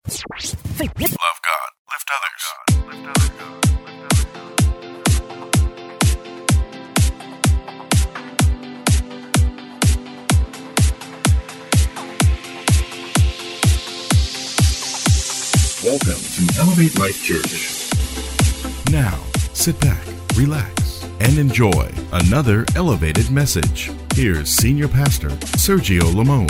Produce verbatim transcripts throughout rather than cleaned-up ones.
Love God. Lift others. Lift others. Welcome to Elevate Life Church. Now, sit back, relax, and enjoy another elevated message. Here's Senior Pastor Sergio Lamone.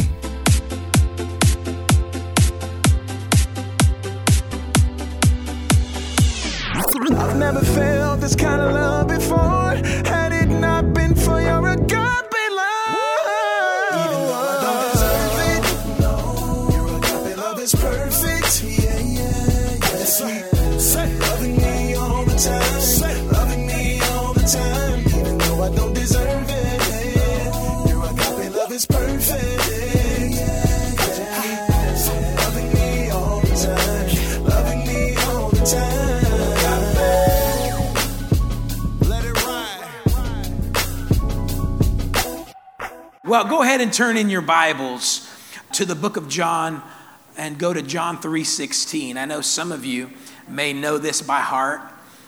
I've never felt this kind of love before. Had it not been for your agape love. Even though I don't deserve it, no, your agape love is perfect. Yeah, yeah, yeah. Say, say, loving me all the time. Say, loving me all the time. Even though I don't deserve it, your agape love is perfect. Yeah, yeah. Say, loving me all the time. Loving me all the time. Well, go ahead and turn in your Bibles to the book of John and go to John three sixteen. I know some of you may know this by heart.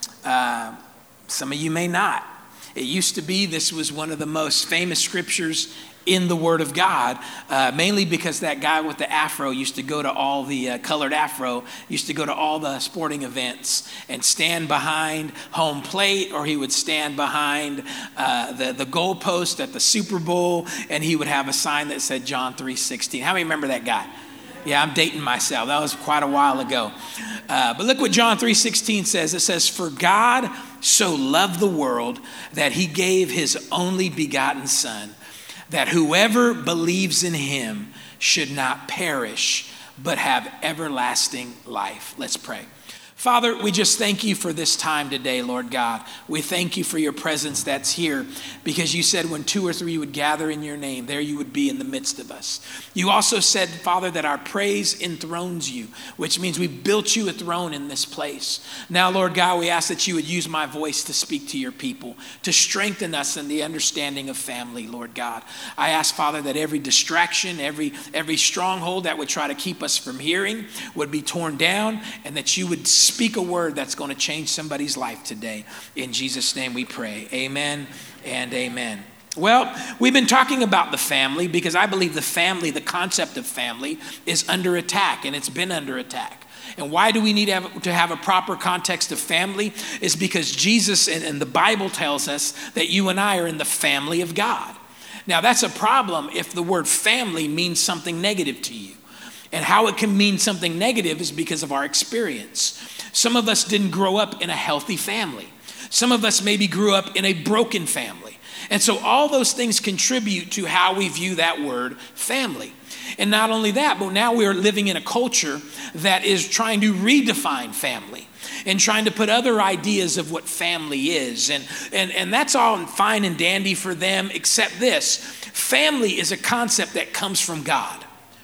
Uh, some of you may not. It used to be this was one of the most famous scriptures in the Word of God, uh, mainly because that guy with the afro used to go to all the uh, colored afro, used to go to all the sporting events and stand behind home plate, or he would stand behind uh, the, the goalpost at the Super Bowl, and he would have a sign that said John three sixteen. How many remember that guy? Yeah, I'm dating myself. That was quite a while ago. Uh, but look what John three sixteen says. It says, "For God so loved the world that he gave his only begotten Son, that whoever believes in him should not perish, but have everlasting life." Let's pray. Father, we just thank you for this time today, Lord God. We thank you for your presence that's here, because you said when two or three would gather in your name, there you would be in the midst of us. You also said, Father, that our praise enthrones you, which means we built you a throne in this place. Now, Lord God, we ask that you would use my voice to speak to your people, to strengthen us in the understanding of family, Lord God. I ask, Father, that every distraction, every, every stronghold that would try to keep us from hearing would be torn down, and that you would speak a word that's going to change somebody's life today. In Jesus' name we pray. Amen and amen. Well, we've been talking about the family because I believe the family, the concept of family, is under attack, and it's been under attack. And why do we need to have, to have a proper context of family? Is because Jesus and, and the Bible tells us that you and I are in the family of God. Now, that's a problem if the word family means something negative to you. And how it can mean something negative is because of our experience. Some of us didn't grow up in a healthy family. Some of us maybe grew up in a broken family. And so all those things contribute to how we view that word family. And not only that, but now we're living in a culture that is trying to redefine family and trying to put other ideas of what family is. And, and, and that's all fine and dandy for them, except this: family is a concept that comes from God.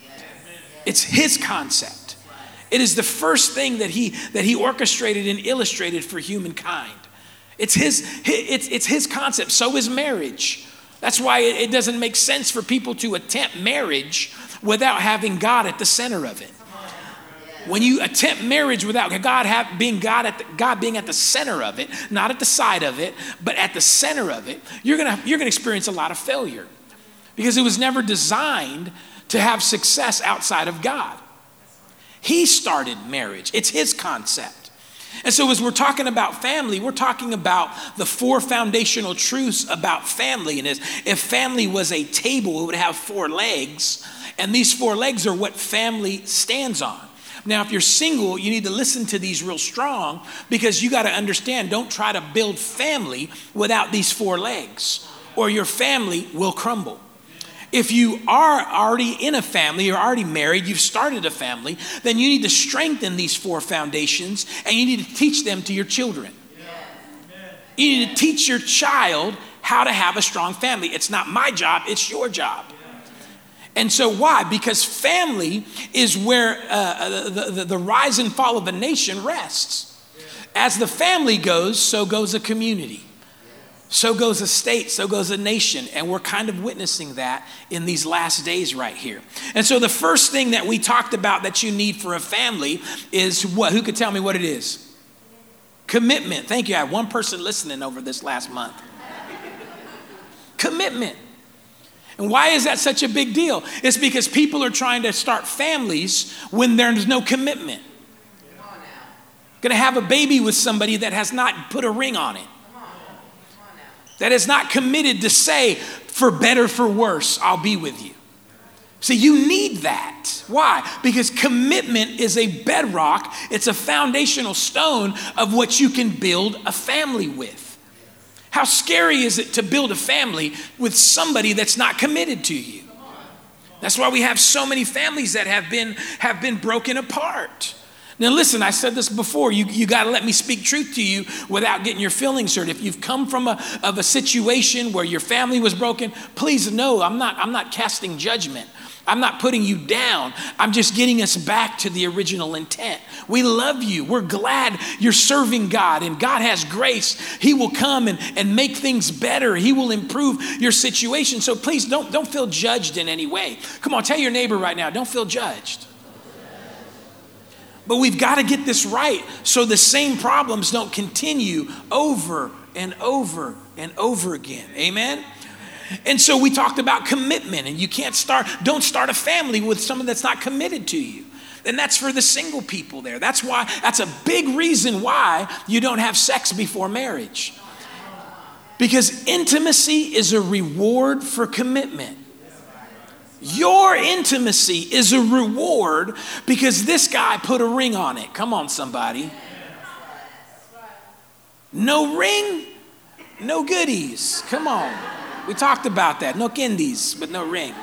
It's his concept. It is the first thing that he that he orchestrated and illustrated for humankind. It's his it's it's his concept. So is marriage. That's why it, it doesn't make sense for people to attempt marriage without having God at the center of it. When you attempt marriage without God have, being God at the, God being at the center of it, not at the side of it, but at the center of it, you're gonna you're gonna experience a lot of failure, because it was never designed to have success outside of God. He started marriage. It's his concept. And so as we're talking about family, we're talking about the four foundational truths about family. And if family was a table, it would have four legs. And these four legs are what family stands on. Now, if you're single, you need to listen to these real strong, because you got to understand, don't try to build family without these four legs, or your family will crumble. If you are already in a family, you're already married, you've started a family, then you need to strengthen these four foundations, and you need to teach them to your children. You need to teach your child how to have a strong family. It's not my job, it's your job. And so why? Because family is where uh, the, the, the rise and fall of a nation rests. As the family goes, so goes a community. So goes a state, so goes a nation. And we're kind of witnessing that in these last days right here. And so the first thing that we talked about that you need for a family is what? Who could tell me what it is? Commitment. Thank you. I had one person listening over this last month. Commitment. And why is that such a big deal? It's because people are trying to start families when there's no commitment. Going to have a baby with somebody that has not put a ring on it. That is not committed to say, for better, for worse, I'll be with you. See, you need that. Why? Because commitment is a bedrock. It's a foundational stone of what you can build a family with. How scary is it to build a family with somebody that's not committed to you? That's why we have so many families that have been, have been broken apart. Now listen, I said this before, you, you got to let me speak truth to you without getting your feelings hurt. If you've come from a, of a situation where your family was broken, please know I'm not, I'm not casting judgment. I'm not putting you down. I'm just getting us back to the original intent. We love you. We're glad you're serving God, and God has grace. He will come and, and make things better. He will improve your situation. So please don't, don't feel judged in any way. Come on, tell your neighbor right now, don't feel judged. But we've got to get this right so the same problems don't continue over and over and over again. Amen? And so we talked about commitment, and you can't start, don't start a family with someone that's not committed to you. And that's for the single people there. That's why, that's a big reason why you don't have sex before marriage. Because intimacy is a reward for commitment. Your intimacy is a reward because this guy put a ring on it. Come on, somebody. No ring, no goodies. Come on. We talked about that. No kindies, but no ring.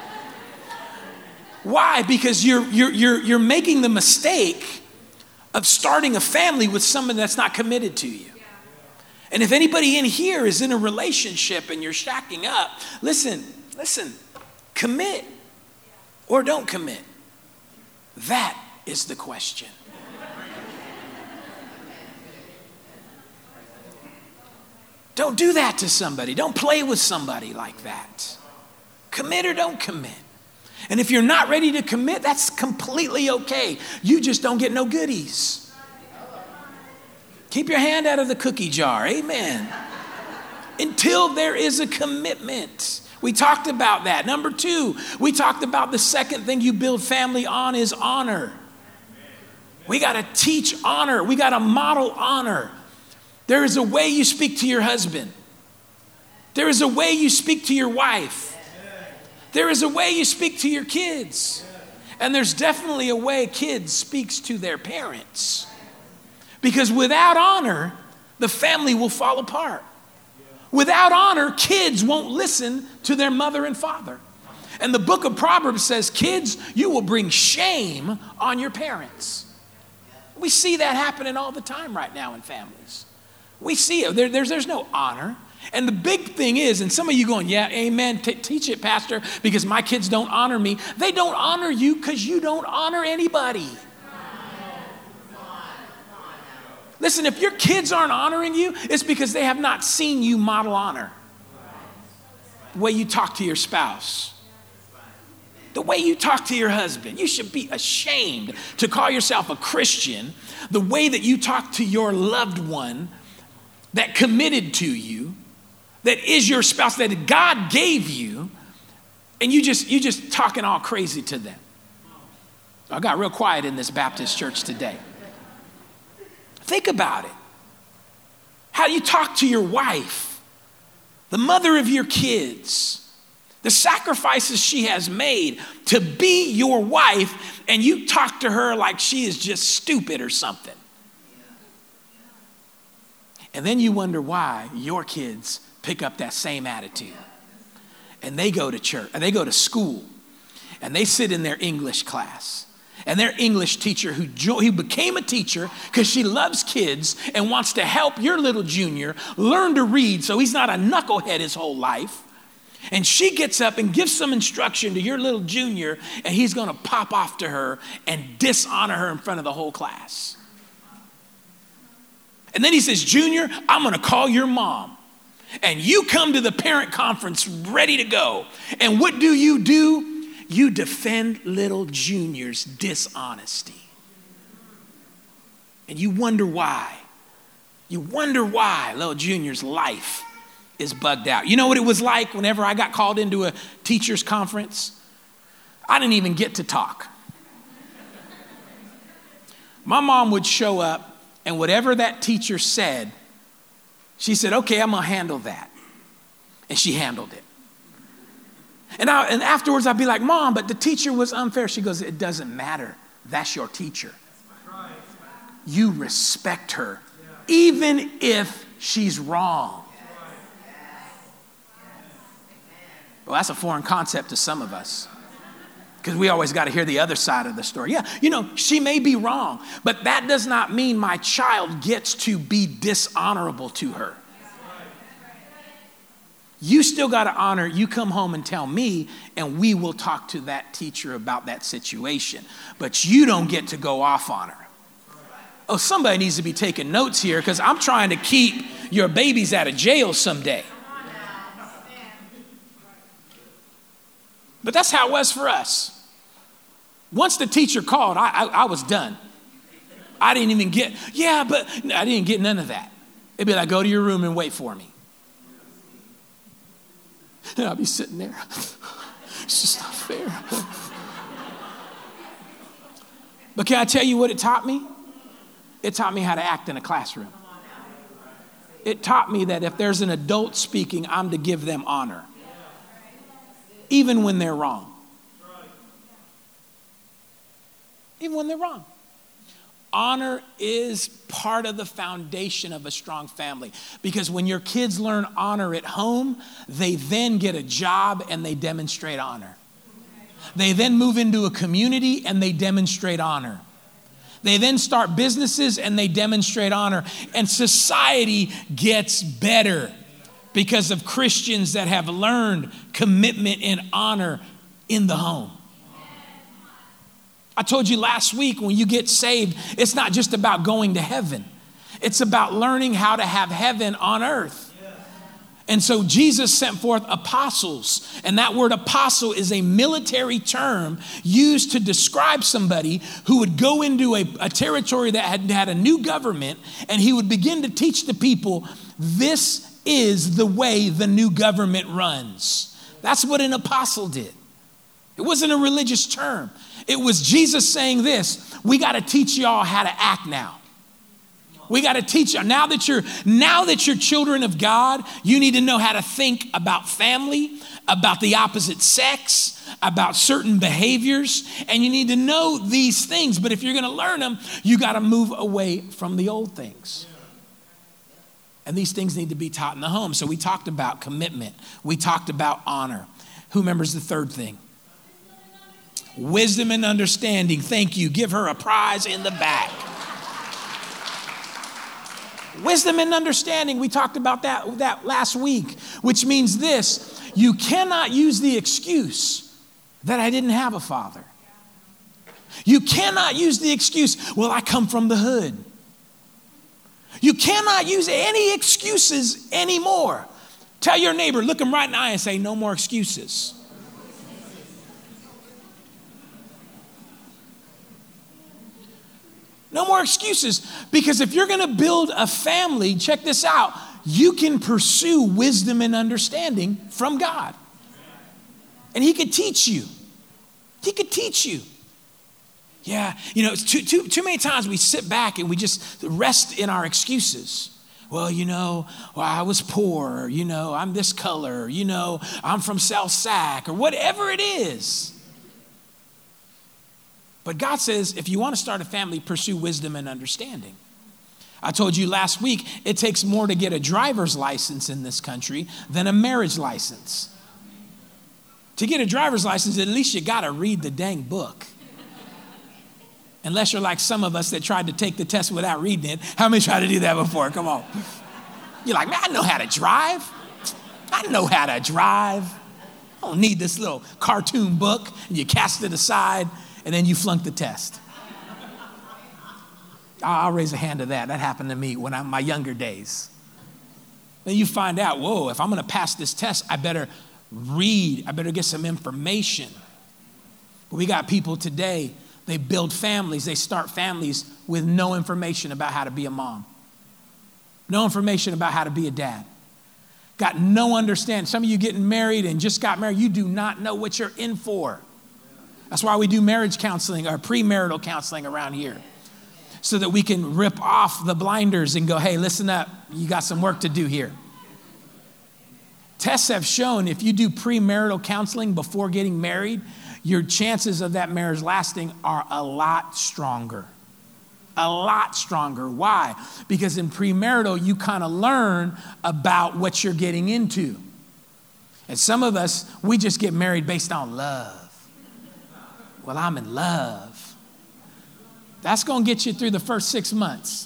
Why? Because you're, you're, you're, you're making the mistake of starting a family with someone that's not committed to you. And if anybody in here is in a relationship and you're shacking up, listen, listen, commit or don't commit. That is the question. Don't do that to somebody. Don't play with somebody like that. Commit or don't commit. And if you're not ready to commit, that's completely okay. You just don't get no goodies. Keep your hand out of the cookie jar. Amen. Until there is a commitment. We talked about that. Number two, we talked about the second thing you build family on is honor. We got to teach honor. We got to model honor. There is a way you speak to your husband. There is a way you speak to your wife. There is a way you speak to your kids. And there's definitely a way kids speaks to their parents. Because without honor, the family will fall apart. Without honor, kids won't listen to their mother and father. And the book of Proverbs says, kids, you will bring shame on your parents. We see that happening all the time right now in families. We see it. There, there's, there's no honor. And the big thing is, and some of you going, yeah, amen, T- teach it, Pastor, because my kids don't honor me. They don't honor you because you don't honor anybody. Listen, if your kids aren't honoring you, it's because they have not seen you model honor. The way you talk to your spouse. The way you talk to your husband. You should be ashamed to call yourself a Christian. The way that you talk to your loved one that committed to you, that is your spouse, that God gave you, and you just you just talking all crazy to them. I got real quiet in this Baptist church today. Think about it. How you talk to your wife, the mother of your kids, the sacrifices she has made to be your wife, and you talk to her like she is just stupid or something. And then you wonder why your kids pick up that same attitude. And they go to church, and they go to school, and they sit in their English class. And their English teacher who, jo- who became a teacher because she loves kids and wants to help your little junior learn to read so he's not a knucklehead his whole life. And she gets up and gives some instruction to your little junior, and he's going to pop off to her and dishonor her in front of the whole class. And then he says, Junior, I'm going to call your mom. And you come to the parent conference ready to go. And what do you do? You defend little Junior's dishonesty. And you wonder why. You wonder why little Junior's life is bugged out. You know what it was like whenever I got called into a teacher's conference? I didn't even get to talk. My mom would show up, and whatever that teacher said, she said, okay, I'm going to handle that. And she handled it. And, I, and afterwards, I'd be like, Mom, but the teacher was unfair. She goes, it doesn't matter. That's your teacher. You respect her, even if she's wrong. Well, that's a foreign concept to some of us, because we always got to hear the other side of the story. Yeah, you know, she may be wrong, but that does not mean my child gets to be dishonorable to her. You still got to honor. You come home and tell me, and we will talk to that teacher about that situation. But you don't get to go off on her. Oh, somebody needs to be taking notes here, because I'm trying to keep your babies out of jail someday. But that's how it was for us. Once the teacher called, I, I, I was done. I didn't even get, yeah, but I didn't get none of that. It'd be like, go to your room and wait for me. And I'll be sitting there. It's just not fair. But can I tell you what it taught me? It taught me how to act in a classroom. It taught me that if there's an adult speaking, I'm to give them honor, even when they're wrong. Even when they're wrong. Honor is part of the foundation of a strong family, because when your kids learn honor at home, they then get a job and they demonstrate honor. They then move into a community and they demonstrate honor. They then start businesses and they demonstrate honor. And society gets better because of Christians that have learned commitment and honor in the home. I told you last week, when you get saved, it's not just about going to heaven. It's about learning how to have heaven on earth. And so Jesus sent forth apostles. And that word apostle is a military term used to describe somebody who would go into a, a territory that had had a new government, and he would begin to teach the people, this is the way the new government runs. That's what an apostle did. It wasn't a religious term. It was Jesus saying this: we got to teach y'all how to act now. We got to teach you now that you're now that you're children of God, you need to know how to think about family, about the opposite sex, about certain behaviors, and you need to know these things. But if you're going to learn them, you got to move away from the old things. And these things need to be taught in the home. So we talked about commitment. We talked about honor. Who remembers the third thing? Wisdom and understanding. Thank you. Give her a prize in the back. Wisdom and understanding. We talked about that, that last week, which means this: you cannot use the excuse that I didn't have a father. You cannot use the excuse, well, I come from the hood. You cannot use any excuses anymore. Tell your neighbor, look him right in the eye and say, no more excuses. No more excuses. Because if you're going to build a family, check this out, you can pursue wisdom and understanding from God. And he could teach you. He could teach you. Yeah, you know, it's too, too, too many times we sit back and we just rest in our excuses. Well, you know, well, I was poor, or, you know, I'm this color, or, you know, I'm from South Sac, or whatever it is. But God says, if you want to start a family, pursue wisdom and understanding. I told you last week, it takes more to get a driver's license in this country than a marriage license. To get a driver's license, at least you got to read the dang book. Unless you're like some of us that tried to take the test without reading it. How many tried to do that before? Come on. You're like, man, I know how to drive. I know how to drive. I don't need this little cartoon book. And you cast it aside, and then you flunk the test. I'll raise a hand to that. That happened to me when I'm in my younger days. Then you find out, whoa, if I'm going to pass this test, I better read. I better get some information. But we got people today, they build families. They start families with no information about how to be a mom. No information about how to be a dad. Got no understanding. Some of you getting married and just got married, you do not know what you're in for. That's why we do marriage counseling or premarital counseling around here. So that we can rip off the blinders and go, hey, listen up, you got some work to do here. Tests have shown if you do premarital counseling before getting married, your chances of that marriage lasting are a lot stronger. A lot stronger. Why? Because in premarital, you kind of learn about what you're getting into. And some of us, we just get married based on love. Well, I'm in love. That's going to get you through the first six months.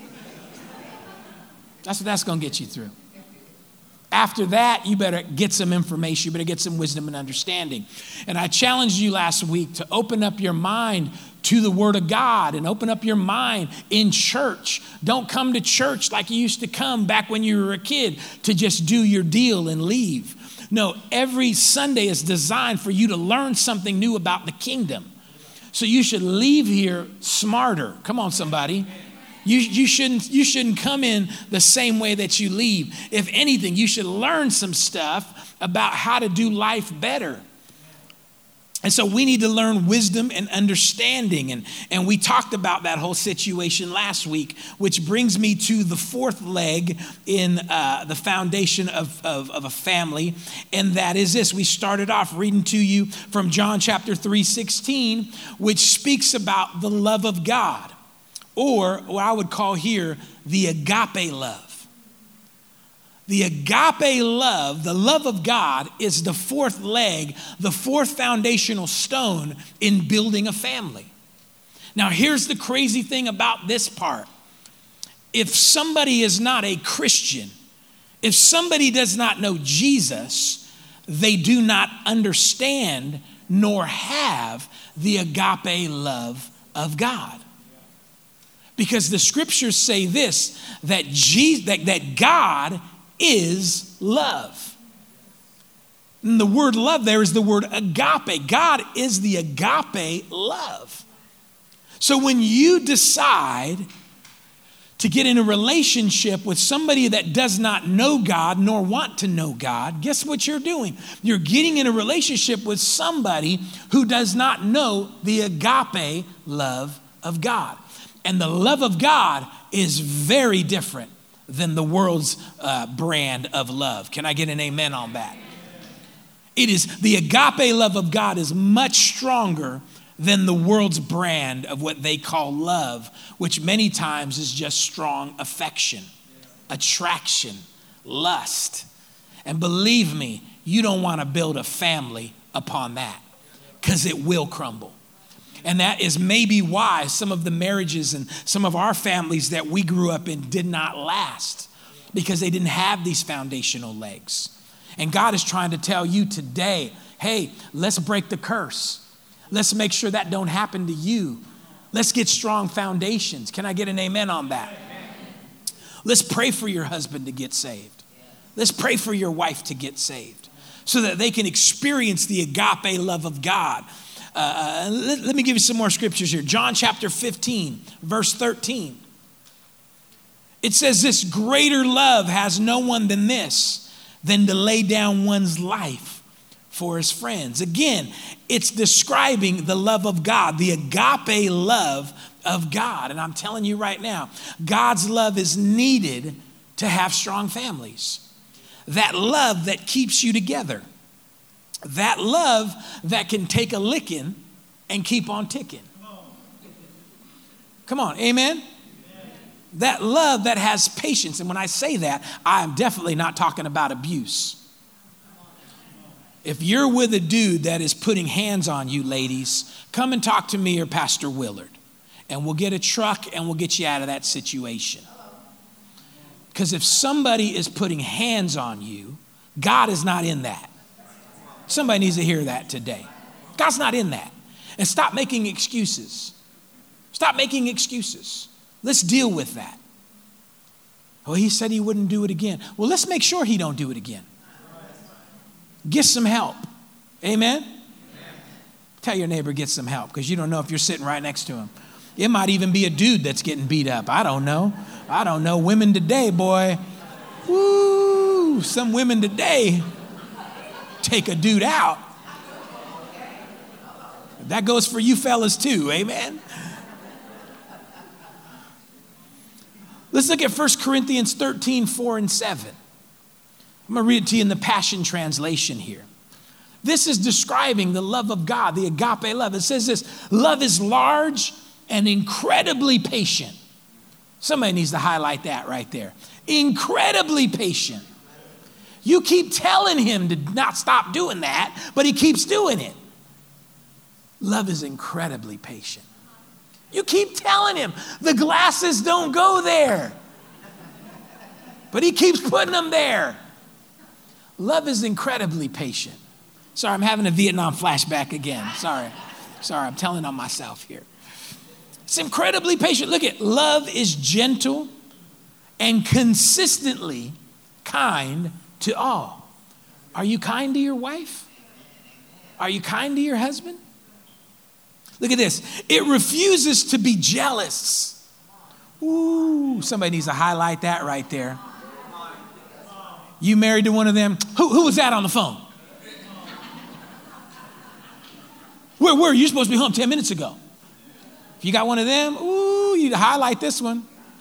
That's what that's going to get you through. After that, you better get some information. You better get some wisdom and understanding. And I challenged you last week to open up your mind to the Word of God and open up your mind in church. Don't come to church like you used to come back when you were a kid to just do your deal and leave. No, every Sunday is designed for you to learn something new about the kingdom. So you should leave here smarter. Come on, somebody. You, you, shouldn't, you shouldn't come in the same way that you leave. If anything, you should learn some stuff about how to do life better. And so we need to learn wisdom and understanding. And, and we talked about that whole situation last week, which brings me to the fourth leg in uh, the foundation of, of, of a family. And that is this. We started off reading to you from John chapter three sixteen, which speaks about the love of God, or what I would call here the agape love. The agape love, the love of God, is the fourth leg, the fourth foundational stone in building a family. Now, here's the crazy thing about this part. If somebody is not a Christian, if somebody does not know Jesus, they do not understand nor have the agape love of God. Because the scriptures say this, that, Jesus, that, that God is love. And the word love there is the word agape. God is the agape love. So when you decide to get in a relationship with somebody that does not know God nor want to know God, guess what you're doing? You're getting in a relationship with somebody who does not know the agape love of God. And the love of God is very different than the world's uh, brand of love. Can I get an amen on that? It is, the agape love of God is much stronger than the world's brand of what they call love, which many times is just strong affection, attraction, lust. And believe me, you don't want to build a family upon that, because it will crumble. And that is maybe why some of the marriages and some of our families that we grew up in did not last, because they didn't have these foundational legs. And God is trying to tell you today, hey, let's break the curse. Let's make sure that don't happen to you. Let's get strong foundations. Can I get an amen on that? Amen. Let's pray for your husband to get saved. Let's pray for your wife to get saved so that they can experience the agape love of God. Uh, let, let me give you some more scriptures here. John chapter fifteen, verse thirteen. It says this, greater love has no one than this, than to lay down one's life for his friends. Again, it's describing the love of God, the agape love of God. And I'm telling you right now, God's love is needed to have strong families. That love that keeps you together. That love that can take a licking and keep on ticking. Come on, amen? That love that has patience. And when I say that, I am definitely not talking about abuse. If you're with a dude that is putting hands on you, ladies, come and talk to me or Pastor Willard. And we'll get a truck and we'll get you out of that situation. Because if somebody is putting hands on you, God is not in that. Somebody needs to hear that today. God's not in that. And stop making excuses. Stop making excuses. Let's deal with that. Well, he said he wouldn't do it again. Well, let's make sure he don't do it again. Get some help. Amen? Amen. Tell your neighbor, get some help, because you don't know if you're sitting right next to him. It might even be a dude that's getting beat up. I don't know. I don't know. Women today, boy. Woo! Some women today take a dude out. That goes for you fellas too. Amen? Let's look at First Corinthians thirteen, four and seven. I'm going to read it to you in the Passion Translation here. This is describing the love of God, the agape love. It says this: love is large and incredibly patient. Somebody needs to highlight that right there. Incredibly patient. You keep telling him to not stop doing that, but he keeps doing it. Love is incredibly patient. You keep telling him the glasses don't go there, but he keeps putting them there. Love is incredibly patient. Sorry, I'm having a Vietnam flashback again. Sorry. Sorry, I'm telling on myself here. It's incredibly patient. Look at, love is gentle and consistently kind to all. Are you kind to your wife? Are you kind to your husband? Look at this. It refuses to be jealous. Ooh, somebody needs to highlight that right there. You married to one of them? Who, who was that on the phone? Where were you? You're supposed to be home ten minutes ago. If you got one of them, ooh, you need to highlight this one.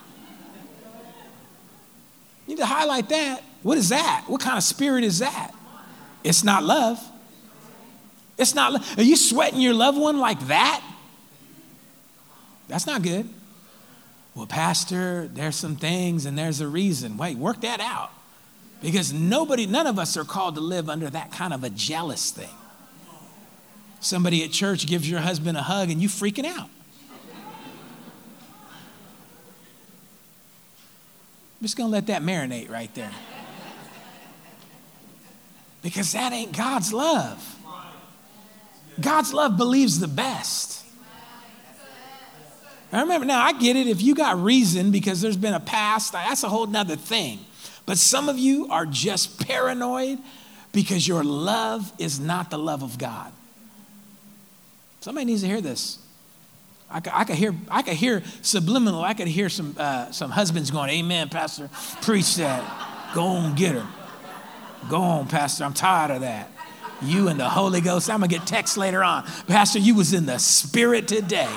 You need to highlight that. What is that? What kind of spirit is that? It's not love. It's not love. Are you sweating your loved one like that? That's not good. Well, Pastor, there's some things and there's a reason. Wait, work that out. Because nobody, none of us are called to live under that kind of a jealous thing. Somebody at church gives your husband a hug and you freaking out. I'm just going to let that marinate right there. Because that ain't God's love. God's love believes the best. I remember, now I get it. If you got reason because there's been a past, that's a whole nother thing. But some of you are just paranoid because your love is not the love of God. Somebody needs to hear this. I could, I could hear, I could hear subliminal. I could hear some uh, some husbands going, "Amen, Pastor. Preach that. Go on, get her. Go on, Pastor. I'm tired of that. You and the Holy Ghost." I'm gonna get text later on. Pastor, you was in the spirit today.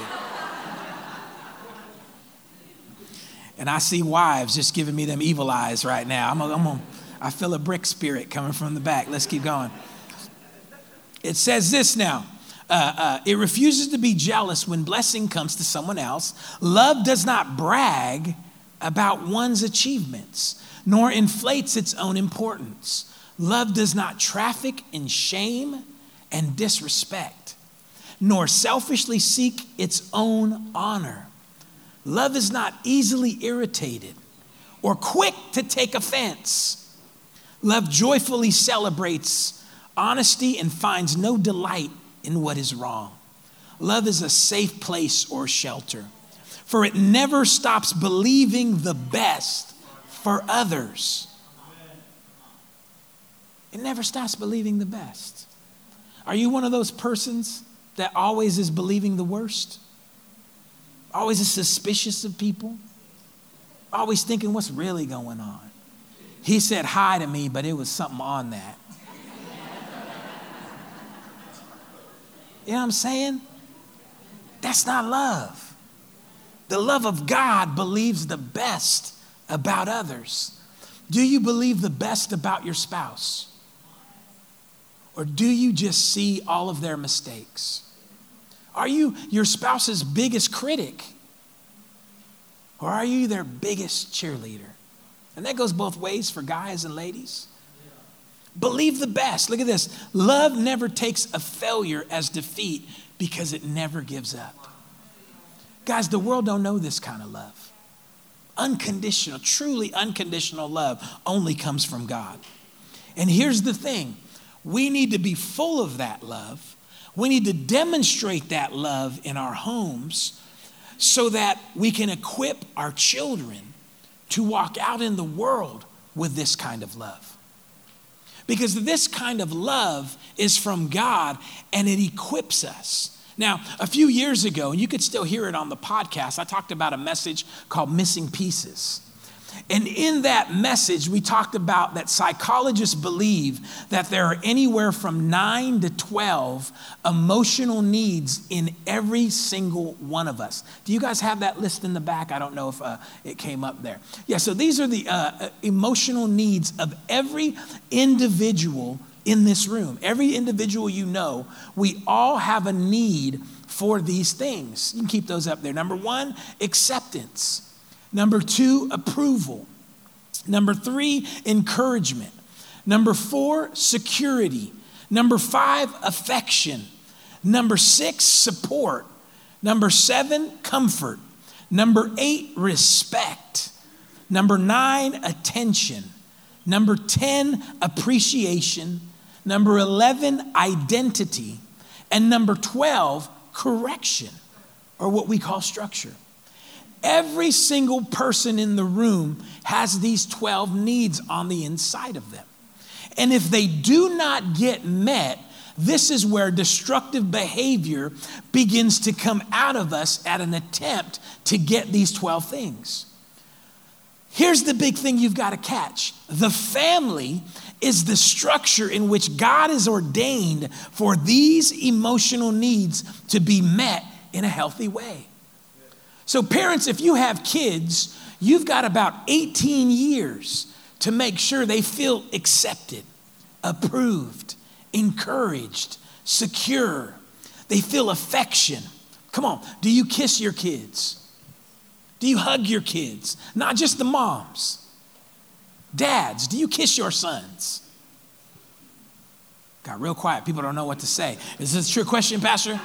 And I see wives just giving me them evil eyes right now. I'm, a, I'm a, I feel a brick spirit coming from the back. Let's keep going. It says this now. Uh, uh, it refuses to be jealous when blessing comes to someone else. Love does not brag about one's achievements, nor inflates its own importance. Love does not traffic in shame and disrespect, nor selfishly seek its own honor. Love is not easily irritated or quick to take offense. Love joyfully celebrates honesty and finds no delight in what is wrong. Love is a safe place or shelter, for it never stops believing the best for others. It never stops believing the best. Are you one of those persons that always is believing the worst? Always is suspicious of people? Always thinking what's really going on? He said hi to me, but it was something on that. You know what I'm saying? That's not love. The love of God believes the best about others. Do you believe the best about your spouse? Or do you just see all of their mistakes? Are you your spouse's biggest critic? Or are you their biggest cheerleader? And that goes both ways for guys and ladies. Believe the best. Look at this. Love never takes a failure as defeat because it never gives up. Guys, the world don't know this kind of love. Unconditional, truly unconditional love only comes from God. And here's the thing. We need to be full of that love. We need to demonstrate that love in our homes so that we can equip our children to walk out in the world with this kind of love. Because this kind of love is from God and it equips us. Now, a few years ago, and you could still hear it on the podcast, I talked about a message called Missing Pieces. And in that message, we talked about that psychologists believe that there are anywhere from nine to twelve emotional needs in every single one of us. Do you guys have that list in the back? I don't know if uh, it came up there. Yeah, so these are the uh, emotional needs of every individual in this room. Every individual you know, we all have a need for these things. You can keep those up there. Number one, acceptance. Number two, approval. Number three, encouragement. Number four, security. Number five, affection. Number six, support. Number seven, comfort. Number eight, respect. Number nine, attention. Number ten, appreciation. Number eleven, identity. And number twelve, correction, or what we call structure. Every single person in the room has these twelve needs on the inside of them. And if they do not get met, this is where destructive behavior begins to come out of us at an attempt to get these twelve things. Here's the big thing you've got to catch. The family is the structure in which God has ordained for these emotional needs to be met in a healthy way. So parents, if you have kids, you've got about eighteen years to make sure they feel accepted, approved, encouraged, secure. They feel affection. Come on, do you kiss your kids? Do you hug your kids? Not just the moms. Dads, do you kiss your sons? Got real quiet. People don't know what to say. Is this a true question, Pastor?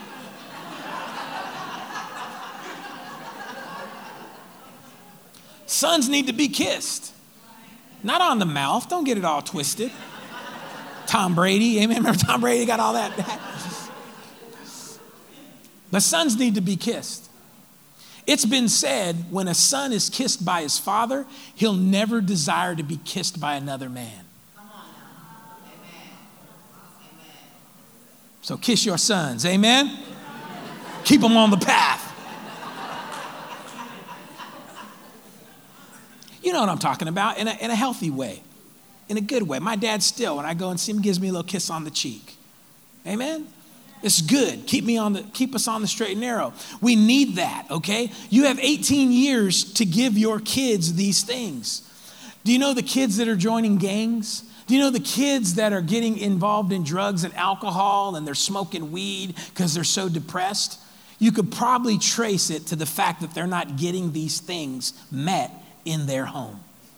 Sons need to be kissed. Not on the mouth. Don't get it all twisted. Tom Brady, amen. Remember Tom Brady got all that? But sons need to be kissed. It's been said when a son is kissed by his father, he'll never desire to be kissed by another man. So kiss your sons, amen? Keep them on the path. You know what I'm talking about, in a, in a healthy way, in a good way. My dad still, when I go and see him, gives me a little kiss on the cheek. Amen? It's good. Keep me on the, keep us on the straight and narrow. We need that, okay? You have eighteen years to give your kids these things. Do you know the kids that are joining gangs? Do you know the kids that are getting involved in drugs and alcohol and they're smoking weed because they're so depressed? You could probably trace it to the fact that they're not getting these things met in their home.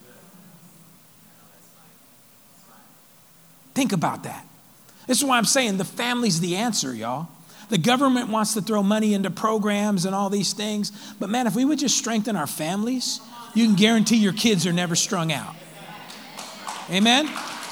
Think about that. This is why I'm saying the family's the answer, y'all. The government wants to throw money into programs and all these things. But man, if we would just strengthen our families, you can guarantee your kids are never strung out. Amen?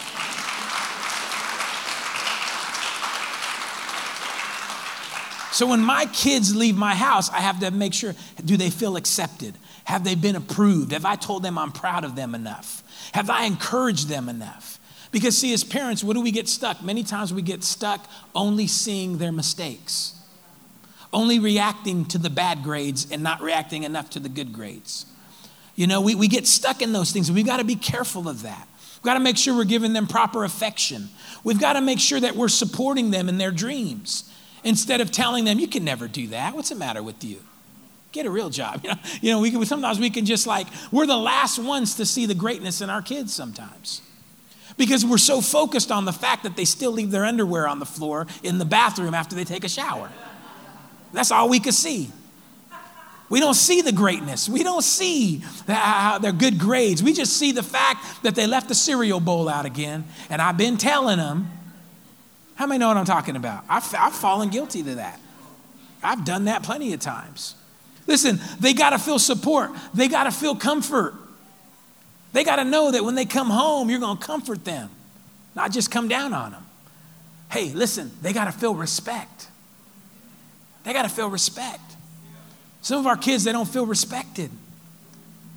So when my kids leave my house, I have to make sure, do they feel accepted? Have they been approved? Have I told them I'm proud of them enough? Have I encouraged them enough? Because see, as parents, what do we get stuck? Many times we get stuck only seeing their mistakes, only reacting to the bad grades and not reacting enough to the good grades. You know, we, we get stuck in those things. We've got to be careful of that. We've got to make sure we're giving them proper affection. We've got to make sure that we're supporting them in their dreams instead of telling them, you can never do that. What's the matter with you? Get a real job. You know, you know we can, sometimes we can just like, we're the last ones to see the greatness in our kids sometimes. Because we're so focused on the fact that they still leave their underwear on the floor in the bathroom after they take a shower. That's all we could see. We don't see the greatness. We don't see uh, their good grades. We just see the fact that they left the cereal bowl out again. And I've been telling them, how many know what I'm talking about? I've, I've fallen guilty to that. I've done that plenty of times. Listen, they got to feel support. They got to feel comfort. They got to know that when they come home, you're going to comfort them, not just come down on them. Hey, listen, they got to feel respect. They got to feel respect. Some of our kids, they don't feel respected.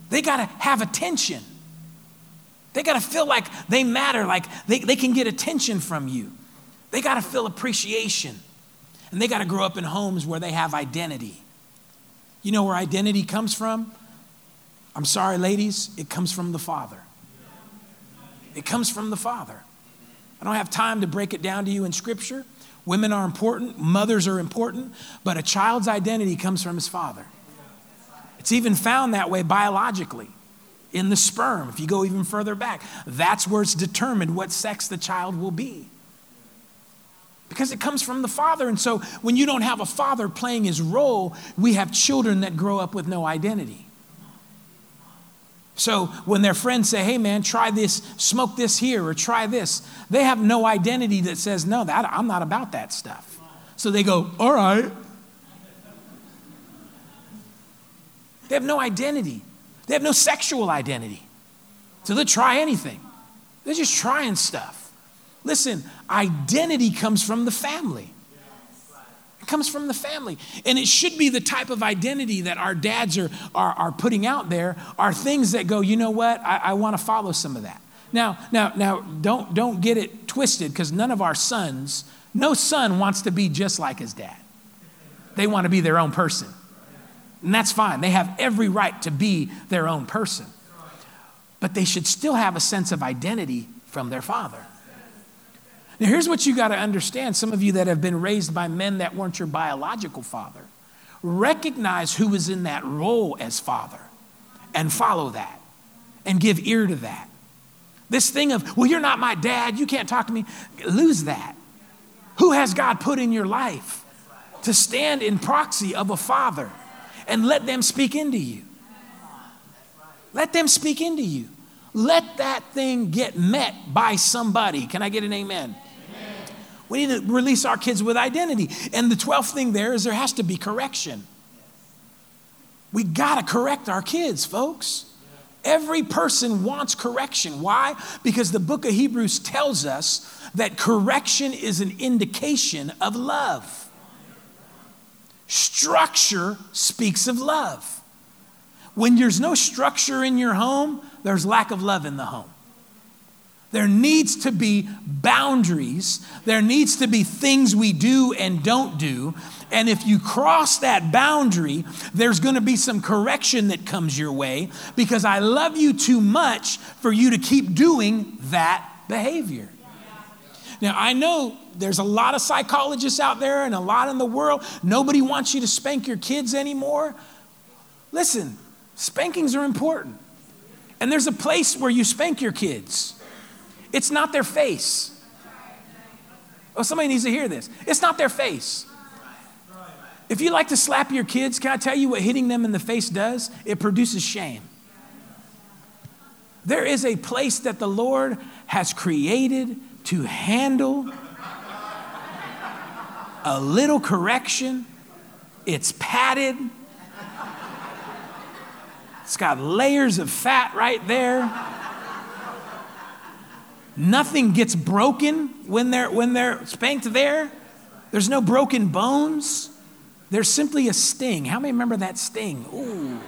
They got to have attention. They got to feel like they matter, like they, they can get attention from you. They got to feel appreciation. And they got to grow up in homes where they have identity. You know where identity comes from? I'm sorry, ladies, it comes from the Father. It comes from the Father. I don't have time to break it down to you in Scripture. Women are important, mothers are important, but a child's identity comes from his father. It's even found that way biologically in the sperm. If you go even further back, that's where it's determined what sex the child will be. Because it comes from the father. And so when you don't have a father playing his role, we have children that grow up with no identity. So when their friends say, hey man, try this, smoke this here, or try this, they have no identity that says, no, that I'm not about that stuff. So they go, all right. They have no identity. They have no sexual identity. So they'll try anything. They're just trying stuff. Listen, identity comes from the family. It comes from the family. And it should be the type of identity that our dads are, are, are putting out there are things that go, you know what, I, I want to follow some of that. Now, now, now, don't, don't get it twisted, because none of our sons, no son wants to be just like his dad. They want to be their own person. And that's fine. They have every right to be their own person. But they should still have a sense of identity from their father. Now, here's what you got to understand. Some of you that have been raised by men that weren't your biological father, recognize who is in that role as father and follow that and give ear to that. This thing of, well, you're not my dad, you can't talk to me. Lose that. Who has God put in your life to stand in proxy of a father and let them speak into you? Let them speak into you. Let that thing get met by somebody. Can I get an amen? We need to release our kids with identity. And the twelfth thing there is there has to be correction. We got to correct our kids, folks. Every person wants correction. Why? Because the book of Hebrews tells us that correction is an indication of love. Structure speaks of love. When there's no structure in your home, there's lack of love in the home. There needs to be boundaries. There needs to be things we do and don't do. And if you cross that boundary, there's going to be some correction that comes your way, because I love you too much for you to keep doing that behavior. Now, I know there's a lot of psychologists out there and a lot in the world. Nobody wants you to spank your kids anymore. Listen, spankings are important. And there's a place where you spank your kids. It's not their face. Oh, somebody needs to hear this. It's not their face. If you like to slap your kids, can I tell you what hitting them in the face does? It produces shame. There is a place that the Lord has created to handle a little correction. It's padded. It's got layers of fat right there. Nothing gets broken when they're, when they're spanked there. There's no broken bones. There's simply a sting. How many remember that sting? Ooh.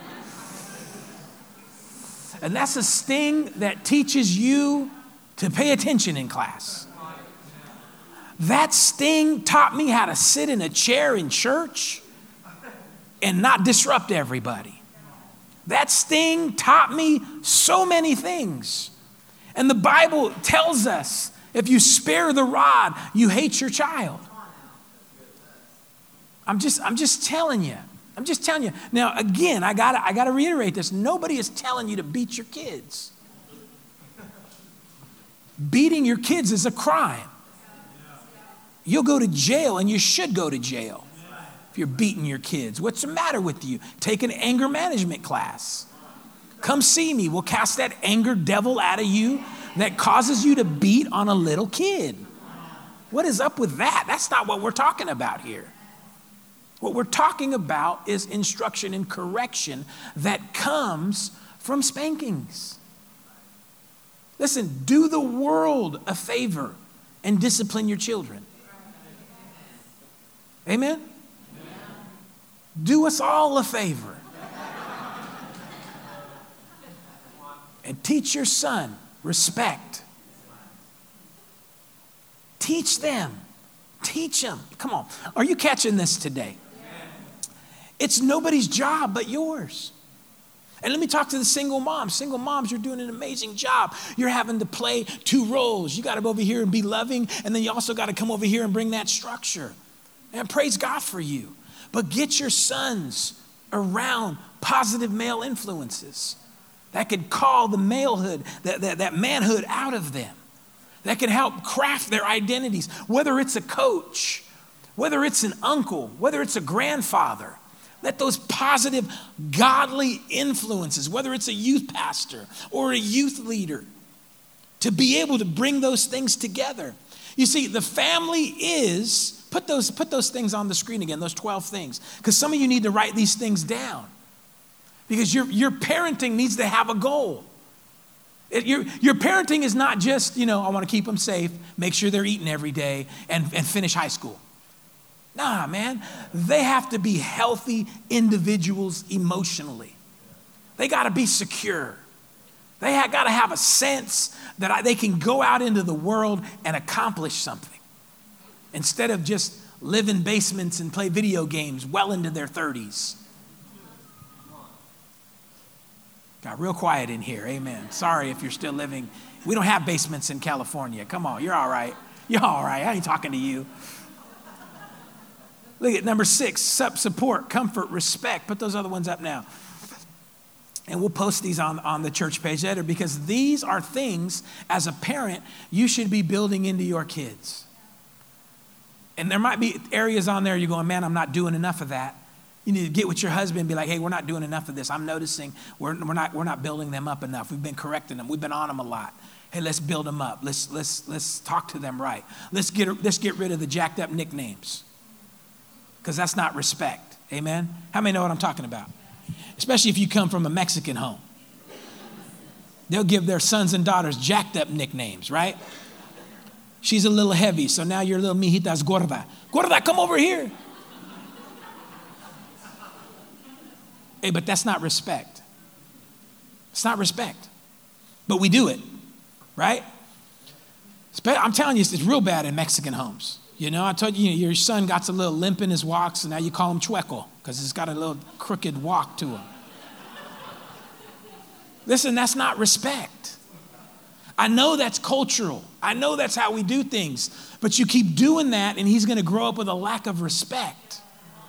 And that's a sting that teaches you to pay attention in class. That sting taught me how to sit in a chair in church and not disrupt everybody. That sting taught me so many things. And the Bible tells us, if you spare the rod, you hate your child. I'm just, I'm just telling you. I'm just telling you. Now, again, I gotta, I gotta reiterate this. Nobody is telling you to beat your kids. Beating your kids is a crime. You'll go to jail, and you should go to jail if you're beating your kids. What's the matter with you? Take an anger management class. Come see me. We'll cast that anger devil out of you that causes you to beat on a little kid. What is up with that? That's not what we're talking about here. What we're talking about is instruction and correction that comes from spankings. Listen, do the world a favor and discipline your children. Amen? Amen. Do us all a favor. And teach your son respect. Teach them. Teach them. Come on. Are you catching this today? It's nobody's job but yours. And let me talk to the single moms. Single moms, you're doing an amazing job. You're having to play two roles. You got to go over here and be loving, and then you also got to come over here and bring that structure. And praise God for you. But get your sons around positive male influences that could call the malehood, that, that, that manhood out of them, that can help craft their identities, whether it's a coach, whether it's an uncle, whether it's a grandfather. Let those positive, godly influences, whether it's a youth pastor or a youth leader, to be able to bring those things together. You see, the family is, put those, put those things on the screen again, those twelve things, because some of you need to write these things down, because your, your parenting needs to have a goal. It, your, your parenting is not just, you know, I want to keep them safe, make sure they're eating every day, and, and finish high school. Nah, man, they have to be healthy individuals emotionally. They got to be secure. They have got to have a sense that I, they can go out into the world and accomplish something instead of just live in basements and play video games well into their thirties. Got real quiet in here, amen. Sorry if you're still living. We don't have basements in California. Come on, you're all right. You're all right. I ain't talking to you. Look at number six, support, comfort, respect. Put those other ones up now. And we'll post these on, on the church page later, because these are things, as a parent, you should be building into your kids. And there might be areas on there you're going, man, I'm not doing enough of that. You need to get with your husband and be like, hey, we're not doing enough of this. I'm noticing we're, we're, not, we're not building them up enough. We've been correcting them. We've been on them a lot. Hey, let's build them up. Let's, let's, let's talk to them right. Let's get, let's get rid of the jacked up nicknames, because that's not respect. Amen? How many know what I'm talking about? Especially if you come from a Mexican home. They'll give their sons and daughters jacked up nicknames, right? She's a little heavy, so now your little mijita's gorda. Gorda, come over here. Hey, but that's not respect. It's not respect. But we do it, right? I'm telling you, it's real bad in Mexican homes. You know, I told you, you know, your son got a little limp in his walks, and now you call him chueco because he's got a little crooked walk to him. Listen, that's not respect. I know that's cultural. I know that's how we do things. But you keep doing that, and he's going to grow up with a lack of respect.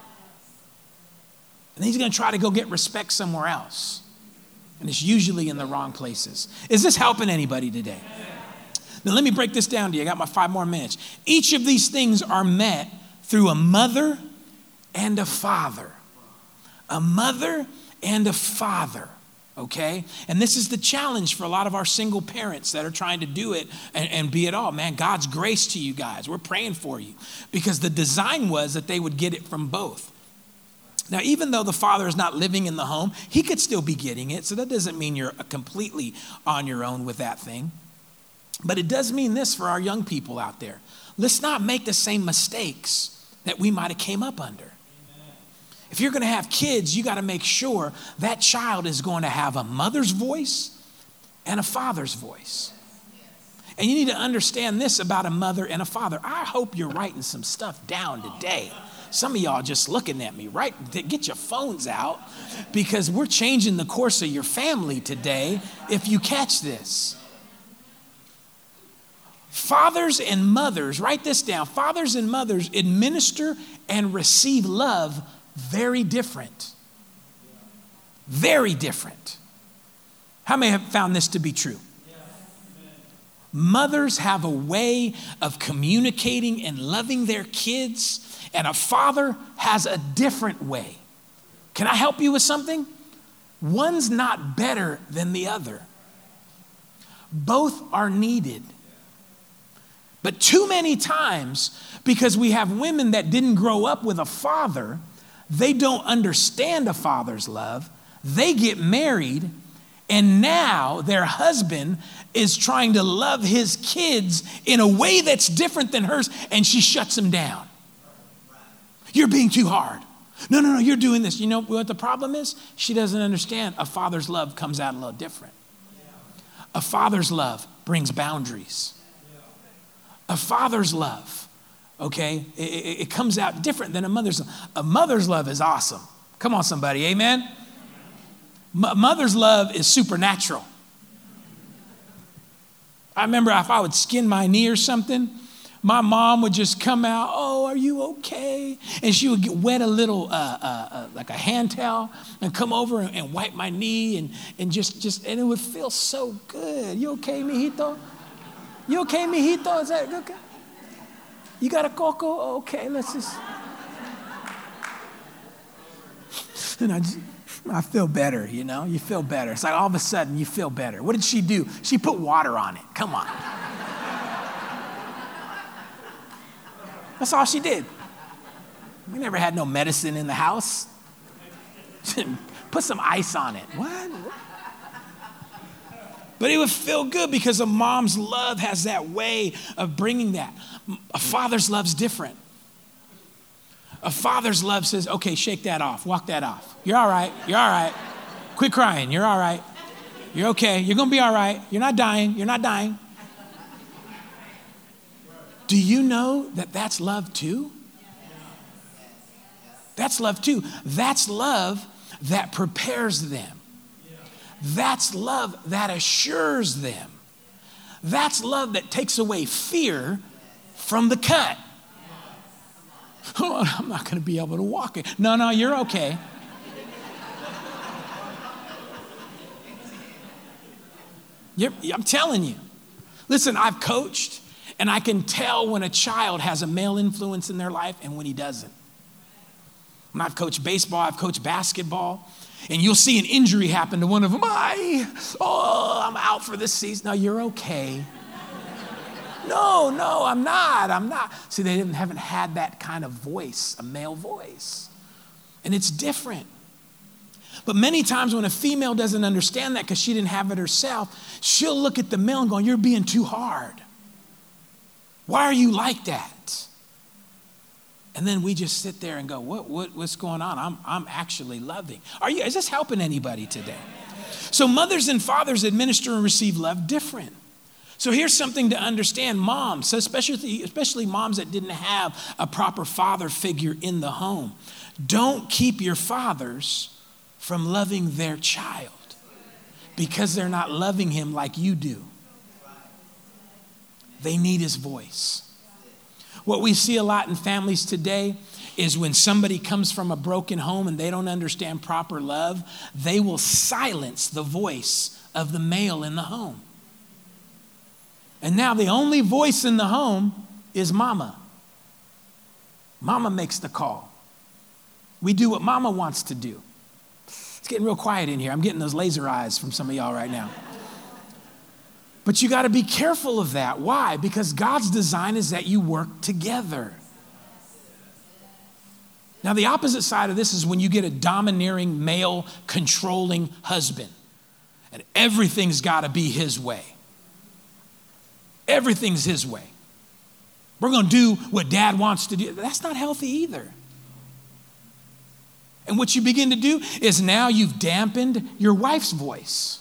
And he's going to try to go get respect somewhere else. And it's usually in the wrong places. Is this helping anybody today? Now, let me break this down to you. I got my five more minutes. Each of these things are met through a mother and a father. A mother and a father, okay? And this is the challenge for a lot of our single parents that are trying to do it and, and be it all. Man, God's grace to you guys. We're praying for you, because the design was that they would get it from both. Now, even though the father is not living in the home, he could still be getting it. So that doesn't mean you're completely on your own with that thing. But it does mean this for our young people out there. Let's not make the same mistakes that we might have came up under. Amen. If you're going to have kids, you got to make sure that child is going to have a mother's voice and a father's voice. And you need to understand this about a mother and a father. I hope you're writing some stuff down today. Some of y'all just looking at me, right? Get your phones out, because we're changing the course of your family today if you catch this. Fathers and mothers, write this down. Fathers and mothers administer and receive love very different. Very different. How many have found this to be true? Mothers have a way of communicating and loving their kids, and a father has a different way. Can I help you with something? One's not better than the other. Both are needed. But too many times, because we have women that didn't grow up with a father, they don't understand a father's love. They get married, and now their husband is trying to love his kids in a way that's different than hers, and she shuts him down. You're being too hard. No, no, no, you're doing this. You know what the problem is? She doesn't understand a father's love comes out a little different. A father's love brings boundaries. A father's love, okay, it, it, it comes out different than a mother's love. A mother's love is awesome. Come on, somebody, amen? M- mother's love is supernatural. I remember if I would skin my knee or something, my mom would just come out, oh, are you okay? And she would get wet a little, uh, uh, uh, like a hand towel, and come over and, and wipe my knee, and, and just, just, and it would feel so good. You okay, mijito? You okay, mijito? Is that okay? You got a coco? Okay, let's just. And I just, I feel better, you know? You feel better. It's like all of a sudden you feel better. What did she do? She put water on it. Come on. That's all she did. We never had no medicine in the house. Put some ice on it. What? But it would feel good because a mom's love has that way of bringing that. A father's love's different. A father's love says, okay, shake that off. Walk that off. You're all right. You're all right. Quit crying. You're all right. You're okay. You're going to be all right. You're not dying. You're not dying. Do you know that that's love too? That's love too. That's love that prepares them. That's love that assures them. That's love that takes away fear from the cut. Oh, I'm not going to be able to walk it. No, no, you're okay. You're, I'm telling you. Listen, I've coached. And I can tell when a child has a male influence in their life and when he doesn't. When I've coached baseball, I've coached basketball, and you'll see an injury happen to one of them. I, oh, I'm out for this season. No, you're okay. No, no, I'm not. I'm not. See, they didn't, haven't had that kind of voice, a male voice. And it's different. But many times when a female doesn't understand that because she didn't have it herself, she'll look at the male and go, you're being too hard. Why are you like that? And then we just sit there and go, what, what, what's going on? I'm, I'm actually loving. Are you, is this helping anybody today? So mothers and fathers administer and receive love different. So here's something to understand. Moms, especially, especially moms that didn't have a proper father figure in the home, don't keep your fathers from loving their child because they're not loving him like you do. They need his voice. What we see a lot in families today is when somebody comes from a broken home and they don't understand proper love, they will silence the voice of the male in the home. And now the only voice in the home is mama. Mama makes the call. We do what mama wants to do. It's getting real quiet in here. I'm getting those laser eyes from some of y'all right now. But you got to be careful of that. Why? Because God's design is that you work together. Now, the opposite side of this is when you get a domineering, male, controlling husband, and everything's got to be his way. Everything's his way. We're going to do what dad wants to do. That's not healthy either. And what you begin to do is now you've dampened your wife's voice.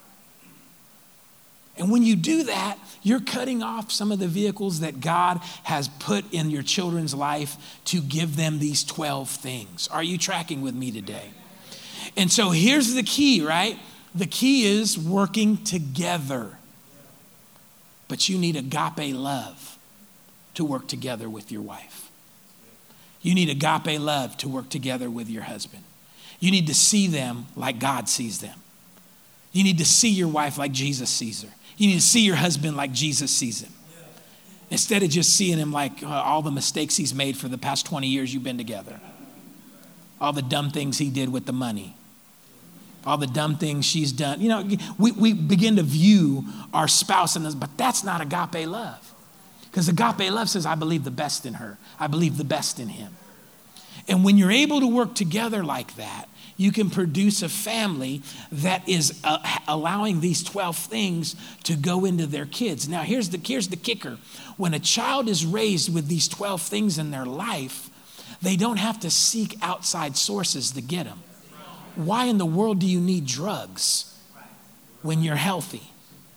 And when you do that, you're cutting off some of the vehicles that God has put in your children's life to give them these twelve things. Are you tracking with me today? And so here's the key, right? The key is working together. But you need agape love to work together with your wife. You need agape love to work together with your husband. You need to see them like God sees them. You need to see your wife like Jesus sees her. You need to see your husband like Jesus sees him. Instead of just seeing him like uh, all the mistakes he's made for the past twenty years you've been together. All the dumb things he did with the money. All the dumb things she's done. You know, we, we begin to view our spouse in this, but that's not agape love. Because agape love says, I believe the best in her. I believe the best in him. And when you're able to work together like that, you can produce a family that is uh, allowing these twelve things to go into their kids. Now, here's the, here's the kicker. When a child is raised with these twelve things in their life, they don't have to seek outside sources to get them. Why in the world do you need drugs when you're healthy?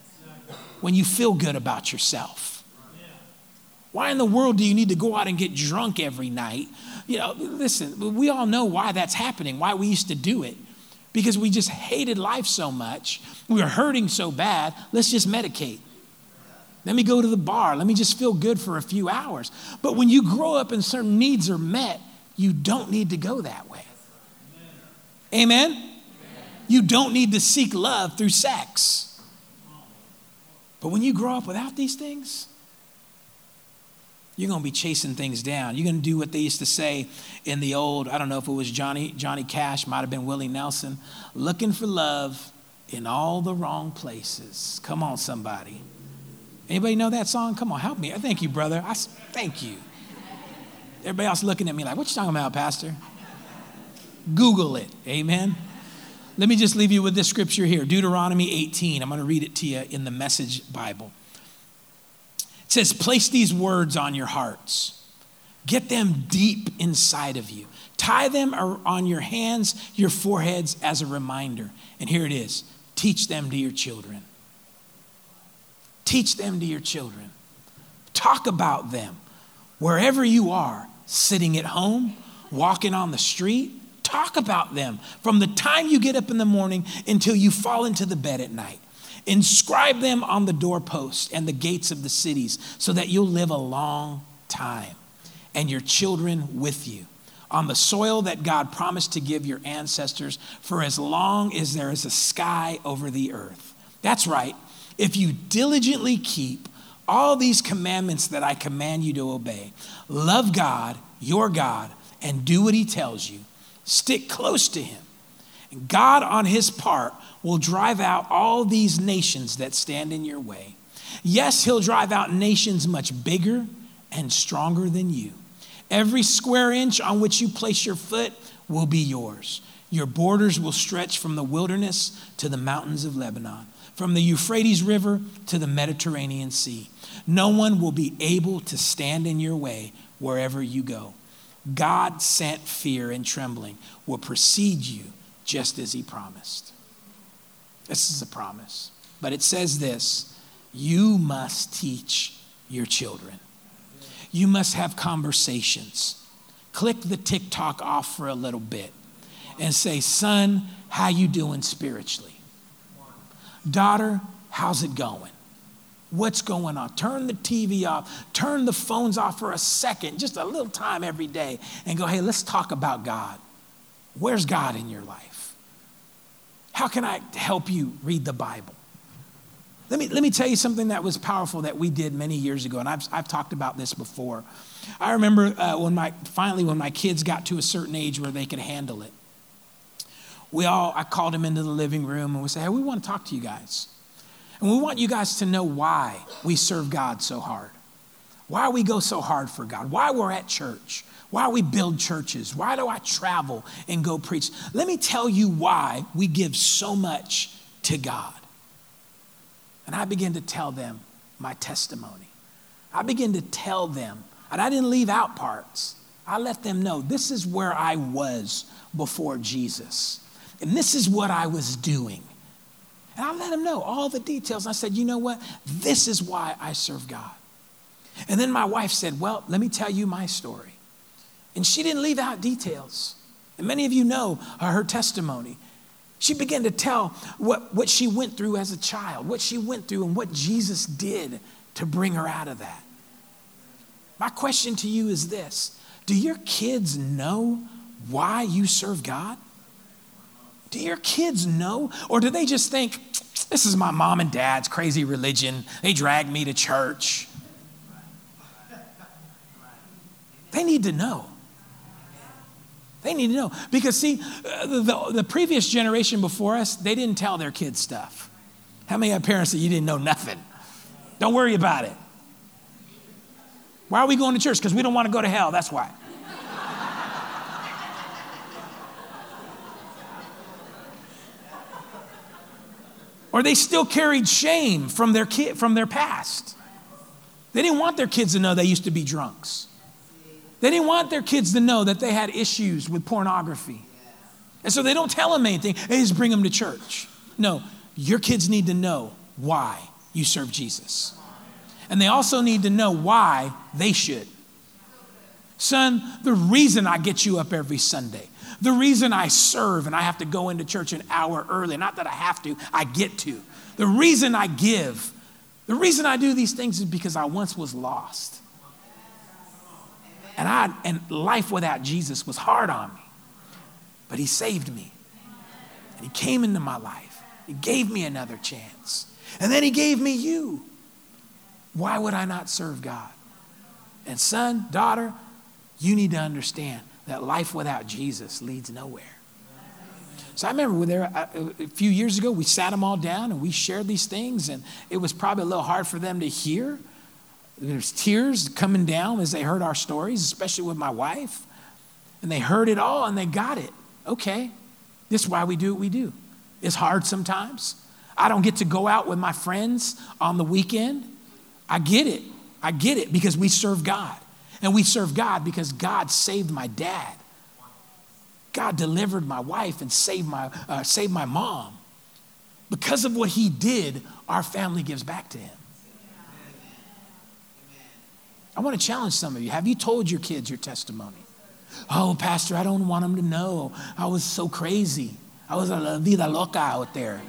when you feel good about yourself? Why in the world do you need to go out and get drunk every night? You know, listen, we all know why that's happening, why we used to do it. Because we just hated life so much. We were hurting so bad. Let's just medicate. Let me go to the bar. Let me just feel good for a few hours. But when you grow up and certain needs are met, you don't need to go that way. Amen? Amen? You don't need to seek love through sex. But when you grow up without these things, you're going to be chasing things down. You're going to do what they used to say in the old, I don't know if it was Johnny, Johnny Cash, might have been Willie Nelson, looking for love in all the wrong places. Come on, somebody. Anybody know that song? Come on, help me. Thank you, brother. I, thank you. Everybody else looking at me like, what you talking about, Pastor? Google it. Amen. Let me just leave you with this scripture here. Deuteronomy eighteen. I'm going to read it to you in the Message Bible. It says, place these words on your hearts. Get them deep inside of you. Tie them on your hands, your foreheads as a reminder. And here it is. Teach them to your children. Teach them to your children. Talk about them. Wherever you are, sitting at home, walking on the street, talk about them from the time you get up in the morning until you fall into the bed at night. Inscribe them on the doorposts and the gates of the cities so that you'll live a long time and your children with you on the soil that God promised to give your ancestors for as long as there is a sky over the earth. That's right. If you diligently keep all these commandments that I command you to obey, love God, your God, and do what he tells you, stick close to him. And God on his part will drive out all these nations that stand in your way. Yes, he'll drive out nations much bigger and stronger than you. Every square inch on which you place your foot will be yours. Your borders will stretch from the wilderness to the mountains of Lebanon, from the Euphrates River to the Mediterranean Sea. No one will be able to stand in your way wherever you go. God sent fear and trembling will precede you just as he promised. This is a promise. But it says this, you must teach your children. You must have conversations. Click the TikTok off for a little bit and say, son, how you doing spiritually? Daughter, how's it going? What's going on? Turn the T V off. Turn the phones off for a second, just a little time every day, and go, hey, let's talk about God. Where's God in your life? How can I help you read the Bible? Let me, let me tell you something that was powerful that we did many years ago, and I've, I've talked about this before. I remember uh, when my finally when my kids got to a certain age where they could handle it. We all, I called them into the living room and we said, hey, we want to talk to you guys. And we want you guys to know why we serve God so hard. Why we go so hard for God. Why we're at church. Why we build churches. Why do I travel and go preach? Let me tell you why we give so much to God. And I began to tell them my testimony. I began to tell them, and I didn't leave out parts. I let them know this is where I was before Jesus. And this is what I was doing. And I let them know all the details. I said, you know what? This is why I serve God. And then my wife said, well, let me tell you my story. And she didn't leave out details. And many of you know her testimony. She began to tell what, what she went through as a child, what she went through and what Jesus did to bring her out of that. My question to you is this. Do your kids know why you serve God? Do your kids know? Or do they just think, this is my mom and dad's crazy religion. They drag me to church. They need to know. They need to know. Because see, the, the, the previous generation before us, they didn't tell their kids stuff. How many have parents that you didn't know nothing? Don't worry about it. Why are we going to church? Because we don't want to go to hell. That's why. Or they still carried shame from their kid, from their past. They didn't want their kids to know they used to be drunks. They didn't want their kids to know that they had issues with pornography. And so they don't tell them anything. They just bring them to church. No, your kids need to know why you serve Jesus. And they also need to know why they should. Son, the reason I get you up every Sunday, the reason I serve and I have to go into church an hour early, not that I have to, I get to. The reason I give, the reason I do these things is because I once was lost. And I and life without Jesus was hard on me. But he saved me. And he came into my life. He gave me another chance. And then he gave me you. Why would I not serve God? And son, daughter, you need to understand that life without Jesus leads nowhere. So I remember when there, a few years ago, we sat them all down and we shared these things, and it was probably a little hard for them to hear. There's tears coming down as they heard our stories, especially with my wife. And they heard it all and they got it. Okay, this is why we do what we do. It's hard sometimes. I don't get to go out with my friends on the weekend. I get it. I get it because we serve God. And we serve God because God saved my dad. God delivered my wife and saved my, uh, saved my mom. Because of what he did, our family gives back to him. I want to challenge some of you. Have you told your kids your testimony? Oh, Pastor, I don't want them to know. I was so crazy. I was a vida loca out there.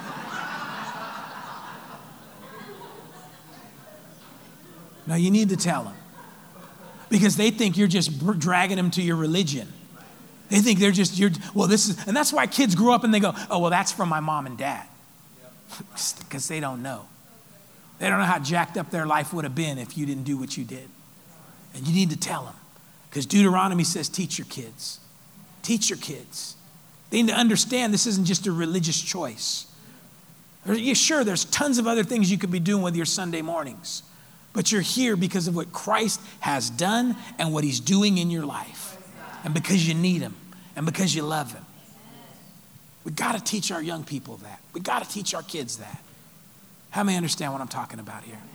No, you need to tell them. Because they think you're just dragging them to your religion. They think they're just, you're, well, this is, and that's why kids grow up and they go, oh, well, that's from my mom and dad. Because they don't know. They don't know how jacked up their life would have been if you didn't do what you did. And you need to tell them. Because Deuteronomy says, teach your kids. Teach your kids. They need to understand this isn't just a religious choice. Yeah, sure, there's tons of other things you could be doing with your Sunday mornings. But you're here because of what Christ has done and what he's doing in your life. And because you need him. And because you love him. We've got to teach our young people that. We've got to teach our kids that. How many understand what I'm talking about here?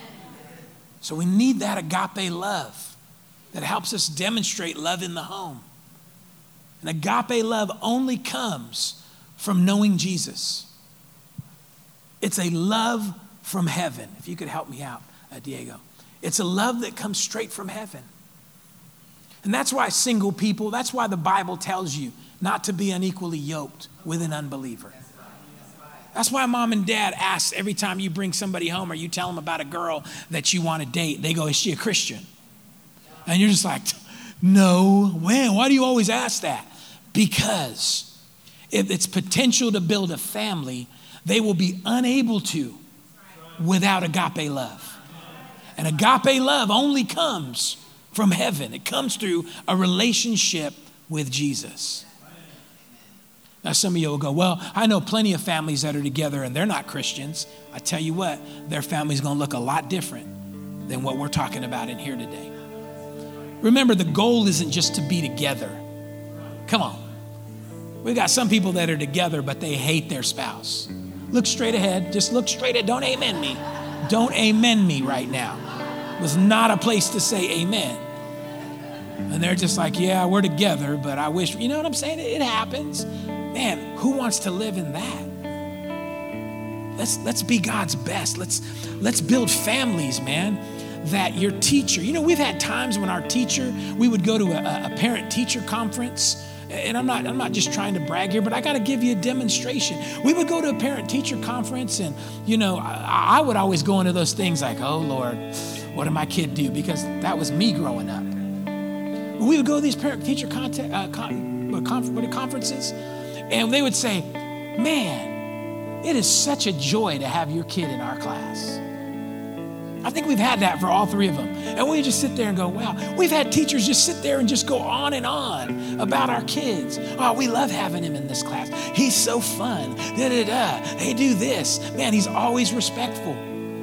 So we need that agape love that helps us demonstrate love in the home. And agape love only comes from knowing Jesus. It's a love from heaven. If you could help me out, uh, Diego. It's a love that comes straight from heaven. And that's why single people, that's why the Bible tells you not to be unequally yoked with an unbeliever. That's why mom and dad ask every time you bring somebody home or you tell them about a girl that you want to date, they go, is she a Christian? And you're just like, no, when? Why do you always ask that? Because if it's potential to build a family, they will be unable to without agape love. And agape love only comes from heaven. It comes through a relationship with Jesus. Now, some of you will go, well, I know plenty of families that are together and they're not Christians. I tell you what, their family's going to look a lot different than what we're talking about in here today. Remember, the goal isn't just to be together. Come on. We got some people that are together, but they hate their spouse. Look straight ahead. Just look straight ahead. Don't amen me. Don't amen me right now. It was not a place to say amen. And they're just like, yeah, we're together, but I wish, you know what I'm saying? It happens. Man, who wants to live in that? Let's let's be God's best. Let's let's build families, man, that your teacher, you know, we've had times when our teacher, we would go to a, a parent-teacher conference, and I'm not I'm not just trying to brag here, but I got to give you a demonstration. We would go to a parent-teacher conference, and, you know, I, I would always go into those things like, oh, Lord, what did my kid do? Because that was me growing up. We would go to these parent-teacher content, uh, con- conf- conferences, and they would say, man, it is such a joy to have your kid in our class. I think we've had that for all three of them. And we just sit there and go, wow. We've had teachers just sit there and just go on and on about our kids. Oh, we love having him in this class. He's so fun. Da, da, da. They do this. Man, he's always respectful.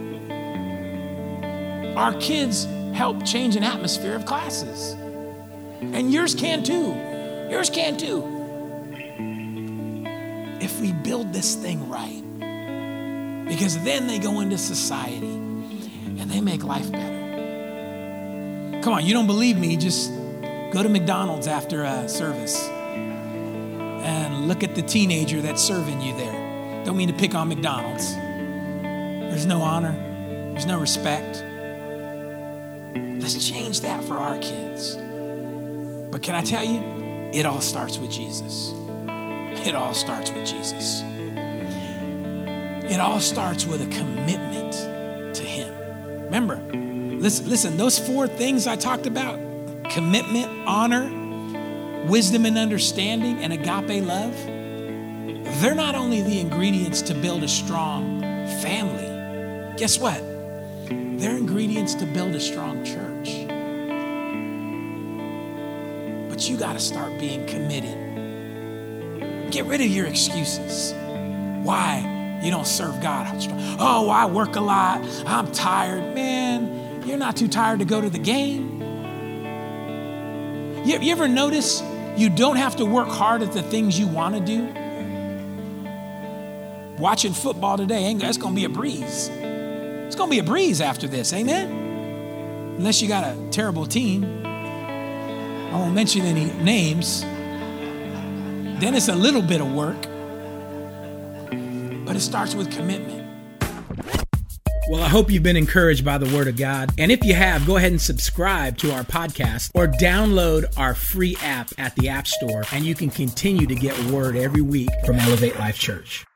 Our kids help change an atmosphere of classes. And yours can too. Yours can too. If we build this thing right. Because then they go into society and they make life better. Come on, you don't believe me, just go to McDonald's after a service and look at the teenager that's serving you there. Don't mean to pick on McDonald's. There's no honor. There's no respect. Let's change that for our kids. But can I tell you, it all starts with Jesus. It all starts with Jesus. It all starts with a commitment to him. Remember, listen, listen, those four things I talked about, commitment, honor, wisdom and understanding, and agape love, they're not only the ingredients to build a strong family. Guess what? They're ingredients to build a strong church. But you got to start being committed. Get rid of your excuses. Why you don't serve God? Oh, I work a lot. I'm tired. Man, you're not too tired to go to the game. You, you ever notice you don't have to work hard at the things you want to do? Watching football today, ain't that's going to be a breeze. It's going to be a breeze after this, amen? Unless you got a terrible team. I won't mention any names. Then it's a little bit of work. But it starts with commitment. Well, I hope you've been encouraged by the Word of God. And if you have, go ahead and subscribe to our podcast or download our free app at the App Store, and you can continue to get Word every week from Elevate Life Church.